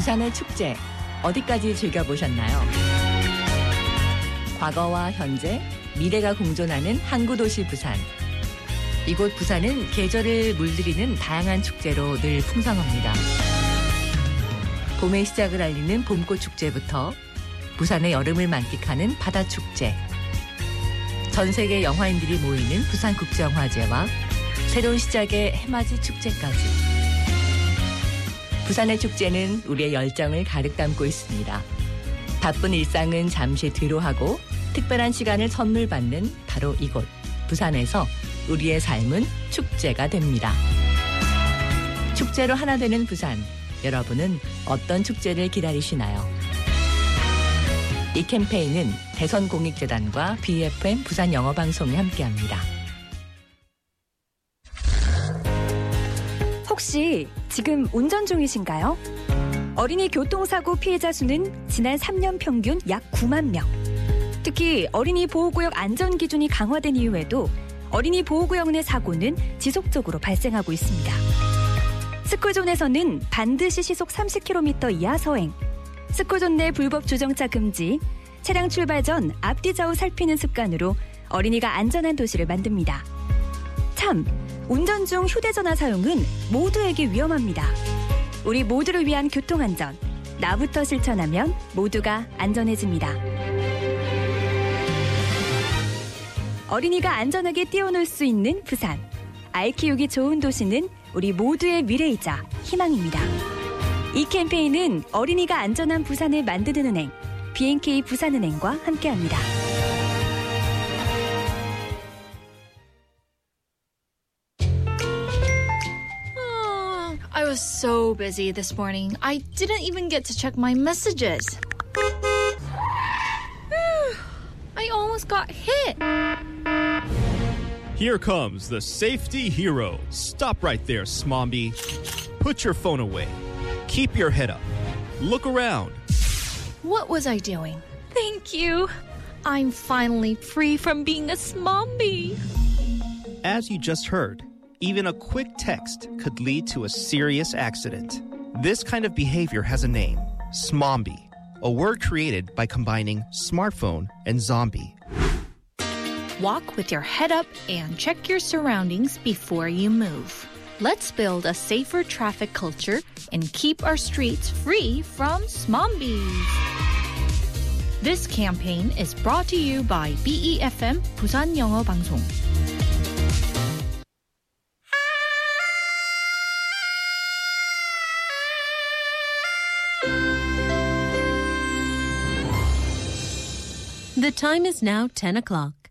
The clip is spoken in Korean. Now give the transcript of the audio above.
부산의 축제, 어디까지 즐겨보셨나요? 과거와 현재, 미래가 공존하는 항구도시 부산. 이곳 부산은 계절을 물들이는 다양한 축제로 늘 풍성합니다. 봄의 시작을 알리는 봄꽃 축제부터 부산의 여름을 만끽하는 바다축제, 전 세계 영화인들이 모이는 부산국제영화제와 새로운 시작의 해맞이 축제까지. 부산의 축제는 우리의 열정을 가득 담고 있습니다. 바쁜 일상은 잠시 뒤로 하고 특별한 시간을 선물 받는 바로 이곳 부산에서 우리의 삶은 축제가 됩니다. 축제로 하나 되는 부산, 여러분은 어떤 축제를 기다리시나요? 이 캠페인은 대선공익재단과 BFM 부산영어방송이 함께합니다. 혹시 지금 운전 중이신가요? 어린이 교통사고 피해자 수는 지난 3년 평균 약 9만 명. 특히 어린이 보호구역 안전기준이 강화된 이후에도 어린이 보호구역 내 사고는 지속적으로 발생하고 있습니다. 스쿨존에서는 반드시 시속 30km 이하 서행, 스쿨존 내 불법 주정차 금지, 차량 출발 전 앞뒤 좌우 살피는 습관으로 어린이가 안전한 도시를 만듭니다. 참, 운전 중 휴대전화 사용은 모두에게 위험합니다. 우리 모두를 위한 교통안전, 나부터 실천하면 모두가 안전해집니다. 어린이가 안전하게 뛰어놀 수 있는 부산. 아이 키우기 좋은 도시는 우리 모두의 미래이자 희망입니다. 이 캠페인은 어린이가 안전한 부산을 만드는 은행, B&K 부산은행과 함께합니다. I was so busy this morning. I didn't even get to check my messages. I almost got hit. Here comes the safety hero. Stop right there, Smombi. Put your phone away. Keep your head up. Look around. What was I doing? Thank you. I'm finally free from being a smombie. As you just heard, even a quick text could lead to a serious accident. This kind of behavior has a name, Smombi, a word created by combining smartphone and zombie. Walk with your head up and check your surroundings before you move. Let's build a safer traffic culture and keep our streets free from smombies. This campaign is brought to you by BEFM 부산 영어 방송. The time is now 10 o'clock.